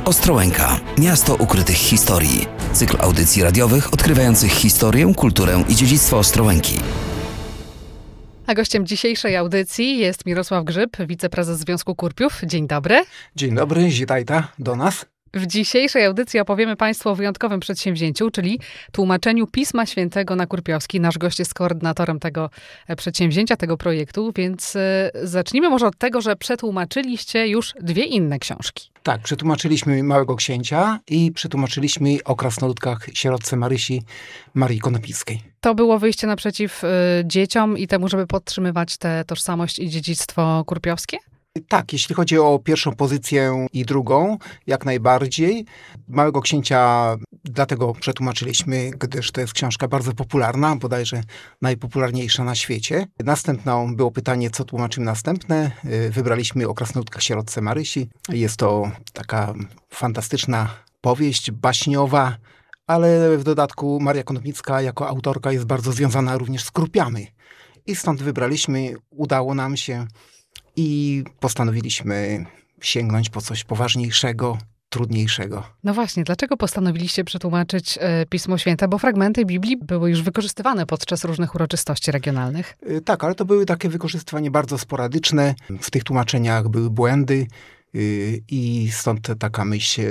Ostrołęka. Miasto ukrytych historii. Cykl audycji radiowych odkrywających historię, kulturę i dziedzictwo Ostrołęki. A gościem dzisiejszej audycji jest Mirosław Grzyb, wiceprezes Związku Kurpiów. Dzień dobry. Dzień dobry, witajcie do nas. W dzisiejszej audycji opowiemy Państwu o wyjątkowym przedsięwzięciu, czyli tłumaczeniu Pisma Świętego na kurpiowski. Nasz gość jest koordynatorem tego przedsięwzięcia, tego projektu, więc zacznijmy może od tego, że przetłumaczyliście już 2 inne książki. Tak, przetłumaczyliśmy Małego Księcia i przetłumaczyliśmy o krasnoludkach sierotce Marysi, Marii Konopnickiej. To było wyjście naprzeciw dzieciom i temu, żeby podtrzymywać tę tożsamość i dziedzictwo kurpiowskie? Tak, jeśli chodzi o pierwszą pozycję i drugą, jak najbardziej. Małego Księcia dlatego przetłumaczyliśmy, gdyż to jest książka bardzo popularna, bodajże najpopularniejsza na świecie. Następną było pytanie, co tłumaczymy następne. Wybraliśmy o krasnoludkach sierotce Marysi. Jest to taka fantastyczna powieść baśniowa, ale w dodatku Maria Konopnicka jako autorka jest bardzo związana również z kurpiami. I stąd wybraliśmy, udało nam się i postanowiliśmy sięgnąć po coś poważniejszego, trudniejszego. No właśnie, dlaczego postanowiliście przetłumaczyć Pismo Święte? Bo fragmenty Biblii były już wykorzystywane podczas różnych uroczystości regionalnych. Tak, ale to były takie wykorzystywanie bardzo sporadyczne. W tych tłumaczeniach były błędy i stąd taka myśl,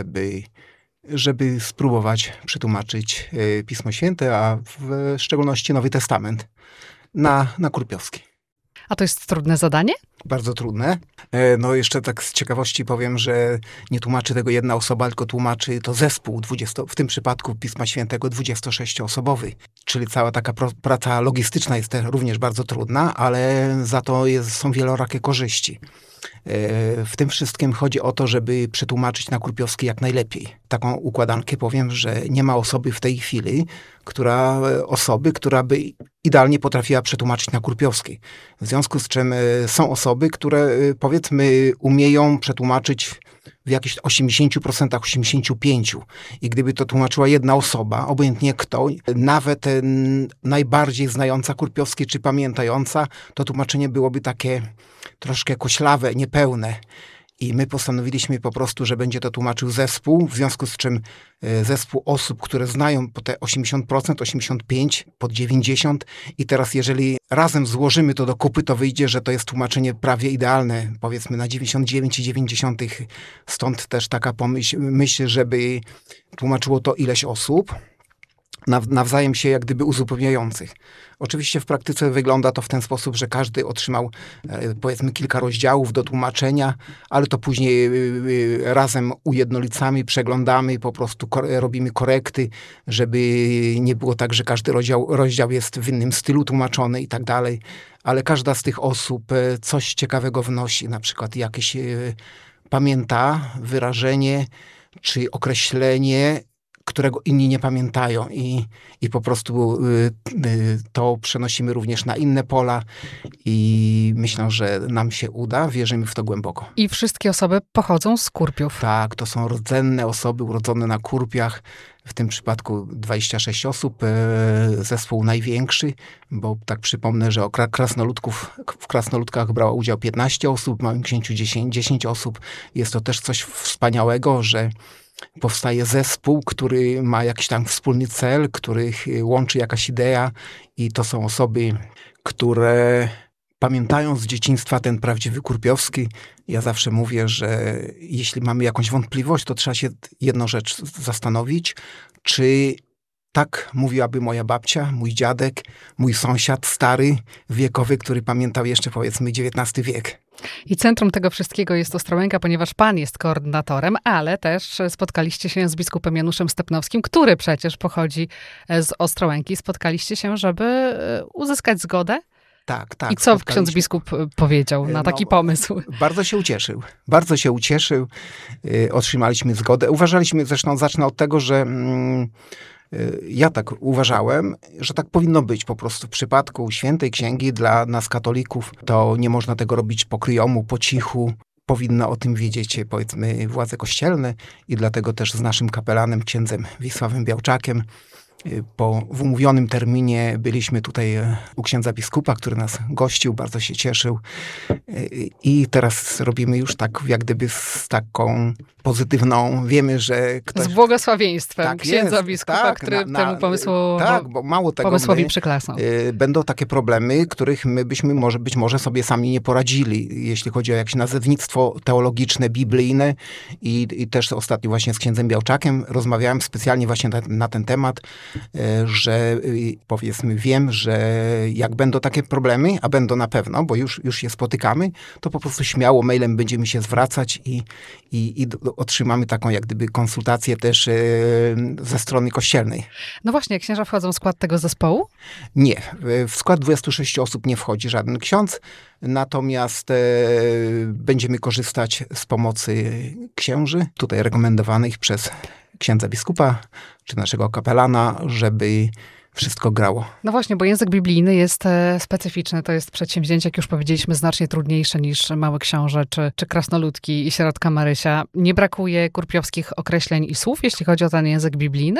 żeby spróbować przetłumaczyć Pismo Święte, a w szczególności Nowy Testament na kurpiowski. A to jest trudne zadanie? Bardzo trudne. No jeszcze tak z ciekawości powiem, że nie tłumaczy tego jedna osoba, tylko tłumaczy to zespół, w tym przypadku Pisma Świętego 26-osobowy. Czyli cała taka praca logistyczna jest też również bardzo trudna, ale za to są wielorakie korzyści. W tym wszystkim chodzi o to, żeby przetłumaczyć na kurpiowski jak najlepiej. Taką układankę powiem, że nie ma osoby w tej chwili, która by idealnie potrafiła przetłumaczyć na kurpiowski. W związku z czym są osoby, które powiedzmy umieją przetłumaczyć w jakichś 80%, 85%. I gdyby to tłumaczyła jedna osoba, obojętnie kto, nawet najbardziej znająca kurpiowski czy pamiętająca, to tłumaczenie byłoby takie troszkę koślawe, niepełne. I my postanowiliśmy po prostu, że będzie to tłumaczył zespół, w związku z czym zespół osób, które znają po te 80%, 85%, pod 90%. I teraz jeżeli razem złożymy to do kupy, to wyjdzie, że to jest tłumaczenie prawie idealne, powiedzmy na 99,9%. Stąd też taka myśl, żeby tłumaczyło to ileś osób, nawzajem się jak gdyby uzupełniających. Oczywiście w praktyce wygląda to w ten sposób, że każdy otrzymał powiedzmy kilka rozdziałów do tłumaczenia, ale to później razem ujednolicamy, przeglądamy, po prostu robimy korekty, żeby nie było tak, że każdy rozdział jest w innym stylu tłumaczony i tak dalej, ale każda z tych osób coś ciekawego wnosi, na przykład jakieś pamięta wyrażenie czy określenie, którego inni nie pamiętają i po prostu to przenosimy również na inne pola i myślę, że nam się uda, wierzymy w to głęboko. I wszystkie osoby pochodzą z Kurpiów. Tak, to są rdzenne osoby urodzone na Kurpiach, w tym przypadku 26 osób, zespół największy, bo tak przypomnę, że w krasnoludkach brało udział 15 osób, w Małym Księciu 10 osób. Jest to też coś wspaniałego, że powstaje zespół, który ma jakiś tam wspólny cel, których łączy jakaś idea i to są osoby, które pamiętają z dzieciństwa ten prawdziwy kurpiowski. Ja zawsze mówię, że jeśli mamy jakąś wątpliwość, to trzeba się jedną rzecz zastanowić, czy tak mówiłaby moja babcia, mój dziadek, mój sąsiad stary, wiekowy, który pamiętał jeszcze powiedzmy XIX wiek. I centrum tego wszystkiego jest Ostrołęka, ponieważ pan jest koordynatorem, ale też spotkaliście się z biskupem Januszem Stepnowskim, który przecież pochodzi z Ostrołęki. Spotkaliście się, żeby uzyskać zgodę? Tak, tak. I co ksiądz biskup powiedział na taki pomysł? Bardzo się ucieszył. Otrzymaliśmy zgodę. Uważaliśmy, zresztą zacznę od tego, że ja tak uważałem, że tak powinno być po prostu w przypadku Świętej Księgi dla nas katolików. To nie można tego robić po kryjomu, po cichu. Powinno o tym wiedzieć, powiedzmy, władze kościelne i dlatego też z naszym kapelanem, księdzem Wisławem Białczakiem, w umówionym terminie byliśmy tutaj u księdza biskupa, który nas gościł, bardzo się cieszył. I teraz robimy już tak, jak gdyby z taką pozytywną, wiemy, że ktoś... Z błogosławieństwem tak księdza jest, biskupa, tak, który temu bo mało tego, pomysłowi przyklasnął. Będą takie problemy, których my byśmy być może sobie sami nie poradzili, jeśli chodzi o jakieś nazewnictwo teologiczne, biblijne i też ostatnio właśnie z księdzem Białczakiem rozmawiałem specjalnie właśnie na ten temat, że powiedzmy wiem, że jak będą takie problemy, a będą na pewno, bo już je spotykamy, to po prostu śmiało mailem będziemy się zwracać i otrzymamy taką jak gdyby konsultację też ze strony kościelnej. No właśnie, księża wchodzą w skład tego zespołu? Nie. W skład 26 osób nie wchodzi żaden ksiądz, natomiast będziemy korzystać z pomocy księży, tutaj rekomendowanych przez księdza biskupa czy naszego kapelana, żeby wszystko grało. No właśnie, bo język biblijny jest specyficzny. To jest przedsięwzięcie, jak już powiedzieliśmy, znacznie trudniejsze niż Mały Książę, czy Krasnoludki i Sierotka Marysia. Nie brakuje kurpiowskich określeń i słów, jeśli chodzi o ten język biblijny?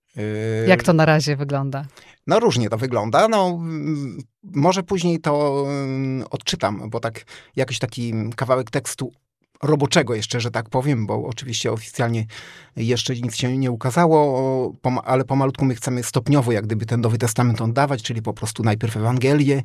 Jak to na razie wygląda? No różnie to wygląda. No, może później to odczytam, bo tak jakiś taki kawałek tekstu roboczego jeszcze, że tak powiem, bo oczywiście oficjalnie jeszcze nic się nie ukazało, ale pomalutku my chcemy stopniowo jak gdyby ten Nowy Testament oddawać, czyli po prostu najpierw Ewangelię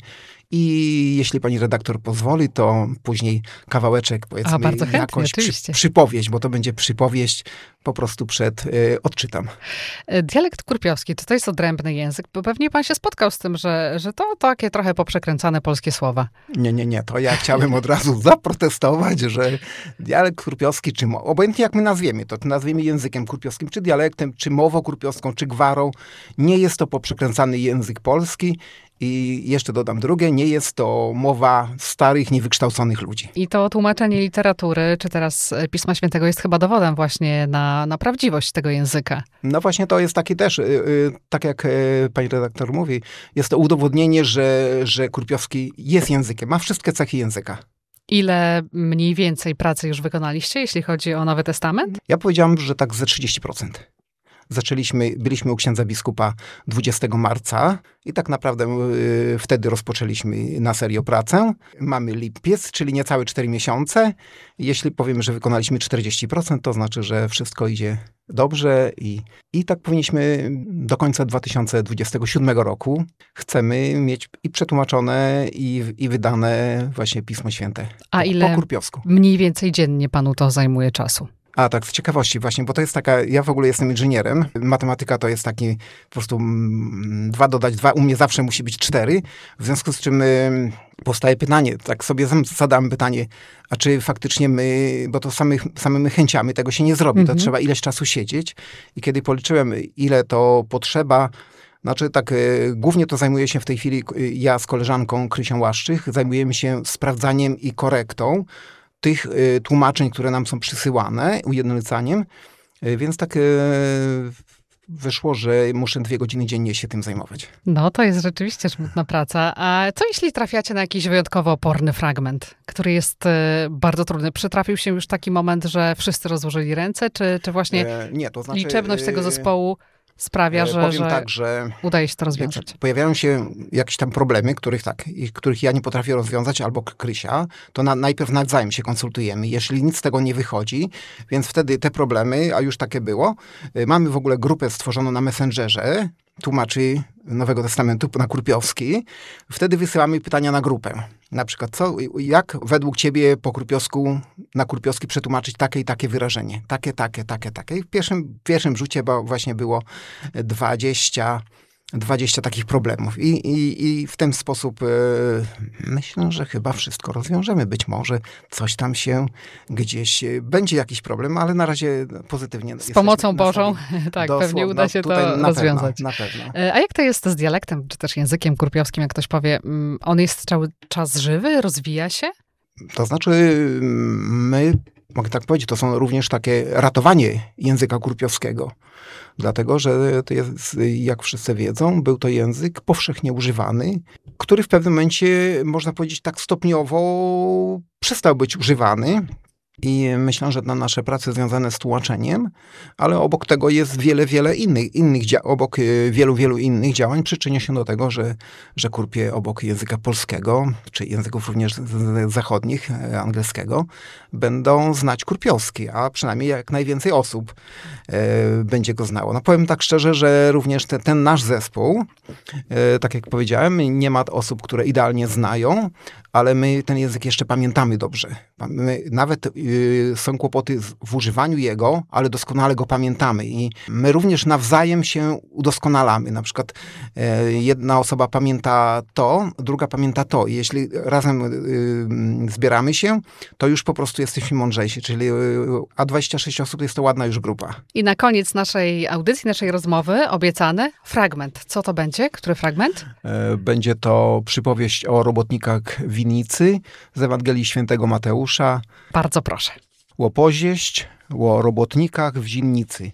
i jeśli pani redaktor pozwoli, to później kawałeczek, powiedzmy, bardzo chętnie, jakąś oczywiście. przypowieść, bo to będzie przypowieść, po prostu odczytam. Dialekt kurpiowski, to jest odrębny język, bo pewnie pan się spotkał z tym, że to takie trochę poprzekręcane polskie słowa. Nie, to ja chciałem od razu zaprotestować, że dialekt kurpiowski, czy obojętnie jak my nazwiemy, to nazwiemy językiem kurpiowskim, czy dialektem, czy mową kurpiowską, czy gwarą, nie jest to poprzekręcany język polski. I jeszcze dodam drugie, nie jest to mowa starych, niewykształconych ludzi. I to tłumaczenie literatury, czy teraz Pisma Świętego jest chyba dowodem właśnie na prawdziwość tego języka. No właśnie to jest taki też, tak jak pani redaktor mówi, jest to udowodnienie, że kurpiowski jest językiem, ma wszystkie cechy języka. Ile mniej więcej pracy już wykonaliście, jeśli chodzi o Nowy Testament? Ja powiedziałam, że tak ze 30%. Byliśmy u księdza biskupa 20 marca i tak naprawdę wtedy rozpoczęliśmy na serio pracę. Mamy lipiec, czyli niecałe 4 miesiące. Jeśli powiem, że wykonaliśmy 40%, to znaczy, że wszystko idzie dobrze i tak powinniśmy do końca 2027 roku chcemy mieć i przetłumaczone i wydane właśnie Pismo Święte. A ile po kurpiowsku. Mniej więcej dziennie panu to zajmuje czasu? A tak, z ciekawości właśnie, bo to jest taka, ja w ogóle jestem inżynierem, matematyka to jest taki po prostu 2 dodać 2, u mnie zawsze musi być 4, w związku z czym powstaje pytanie, tak sobie zadam pytanie, a czy faktycznie bo to samymi chęciami tego się nie zrobi, to trzeba ileś czasu siedzieć i kiedy policzyłem, ile to potrzeba, znaczy tak, głównie to zajmuję się w tej chwili, ja z koleżanką Krysią Łaszczych, zajmujemy się sprawdzaniem i korektą tych tłumaczeń, które nam są przysyłane, ujednolicaniem, więc tak wyszło, że muszę 2 godziny dziennie się tym zajmować. No, to jest rzeczywiście żmudna praca. A co jeśli trafiacie na jakiś wyjątkowo oporny fragment, który jest bardzo trudny? Przytrafił się już taki moment, że wszyscy rozłożyli ręce, czy właśnie nie, to znaczy, liczebność tego zespołu sprawia, że udaje się to rozwiązać? Pojawiają się jakieś tam problemy, których ja nie potrafię rozwiązać, albo Krysia, to najpierw nawzajem się konsultujemy. Jeśli nic z tego nie wychodzi, więc wtedy te problemy, a już takie było, mamy w ogóle grupę stworzoną na Messengerze, tłumaczy Nowego Testamentu na kurpiowski. Wtedy wysyłamy pytania na grupę. Na przykład, jak według ciebie po kurpiowsku, na kurpiowski przetłumaczyć takie i takie wyrażenie? Takie. I w pierwszym rzucie właśnie było 20 takich problemów. I w ten sposób myślę, że chyba wszystko rozwiążemy. Być może coś tam się gdzieś będzie jakiś problem, ale na razie pozytywnie. Z pomocą Bożą, tak, pewnie uda się to rozwiązać. Na pewno. A jak to jest z dialektem, czy też językiem kurpiowskim, jak ktoś powie, on jest cały czas żywy, rozwija się? To znaczy, mogę tak powiedzieć, to są również takie ratowanie języka kurpiowskiego. Dlatego, że to jest, jak wszyscy wiedzą, był to język powszechnie używany, który w pewnym momencie, można powiedzieć tak stopniowo, przestał być używany. I myślę, że na nasze prace związane z tłumaczeniem, ale obok tego jest wiele obok wielu innych działań przyczynia się do tego, że kurpie obok języka polskiego, czy języków również zachodnich, angielskiego, będą znać kurpiowski, a przynajmniej jak najwięcej osób będzie go znało. No powiem tak szczerze, że również ten nasz zespół, tak jak powiedziałem, nie ma osób, które idealnie znają, ale my ten język jeszcze pamiętamy dobrze. Nawet są kłopoty w używaniu jego, ale doskonale go pamiętamy i my również nawzajem się udoskonalamy. Na przykład jedna osoba pamięta to, druga pamięta to. I jeśli razem zbieramy się, to już po prostu jesteśmy mądrzejsi, czyli a 26 osób jest to ładna już grupa. I na koniec naszej audycji, naszej rozmowy obiecany fragment. Co to będzie? Który fragment? Będzie to przypowieść o robotnikach winnicy z Ewangelii Świętego Mateusza. Bardzo proszę. Łopozieść o robotnikach w winnicy.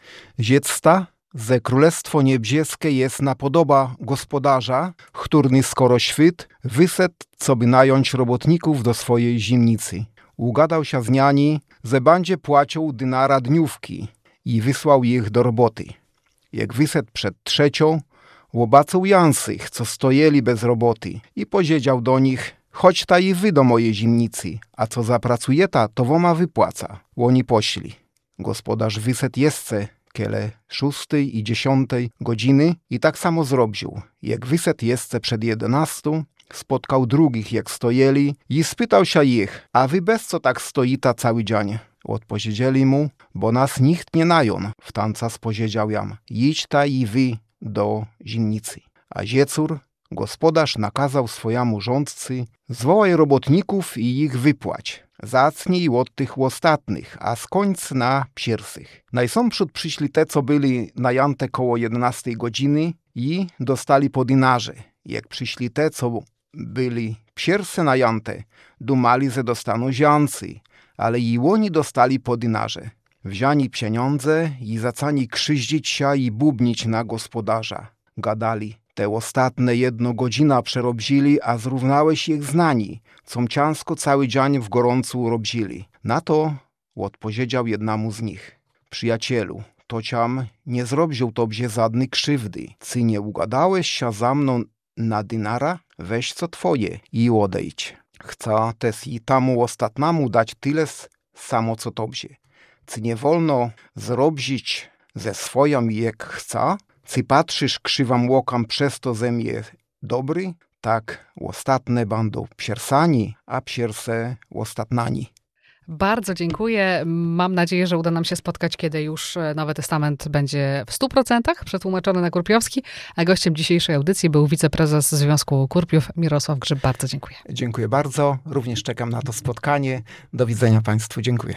Ziecta, ze królestwo niebieskie jest napodoba gospodarza, którny skoro świt, wyset, co by nająć robotników do swojej winnicy. Ugadał się z niani, że będzie płacił dynara dniówki i wysłał ich do roboty. Jak wyset przed trzecią, łobacał jansych, co stojeli bez roboty i powiedział do nich: chodź ta i wy do mojej winnicy, a co zapracujeta, to woma wypłaca. Łoni pośli. Gospodarz wyset jestce, kiele 6 i 10 godziny i tak samo zrobił. Jak wyset jestce przed 11, spotkał drugich, jak stojeli i spytał się ich: a wy bez co tak stoita cały dzień? Odpowiedzieli mu: bo nas nikt nie najon. Wtanca spowiedział jam: idź ta i wy do winnicy. A ziecór gospodarz nakazał swojemu rządcy: zwołaj robotników i ich wypłać. Zacnij od tych ostatnich, a skończ na pierwszych. Najsąprzód przyszli te, co byli najęte koło 11 godziny i dostali po dynarze. Jak przyszli te, co byli pierwsze najęte, dumali, że dostaną ziancy, ale i oni dostali po dynarze. Wzięli pieniądze i zaczęli krzyździć się i bubnić na gospodarza. Gadali: te ostatnie 1 godzina przerobzili, a zrównałeś ich z nani, com ciężko cały dzień w gorącu robzili. Na to odpowiedział jednemu z nich: przyjacielu, to ciam nie zrobił tobie żadnej krzywdy. Ty nie ugadałeś się za mną na dynara? Weź co twoje i odejdź. Chcę też i tamu ostatnemu dać tyle samo co tobie. Ty nie wolno zrobić ze swoją jak chce? Ty patrzysz krzywam łokam przez to zemie dobry? Tak, ostatnie będą piersani, a pierse ostatnani. Bardzo dziękuję. Mam nadzieję, że uda nam się spotkać, kiedy już Nowy Testament będzie w 100% przetłumaczony na kurpiowski. A gościem dzisiejszej audycji był wiceprezes Związku Kurpiów Mirosław Grzyb. Bardzo dziękuję. Dziękuję bardzo. Również czekam na to spotkanie. Do widzenia Państwu. Dziękuję.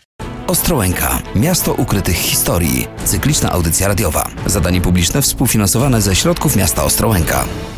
Ostrołęka. Miasto ukrytych historii. Cykliczna audycja radiowa. Zadanie publiczne współfinansowane ze środków miasta Ostrołęka.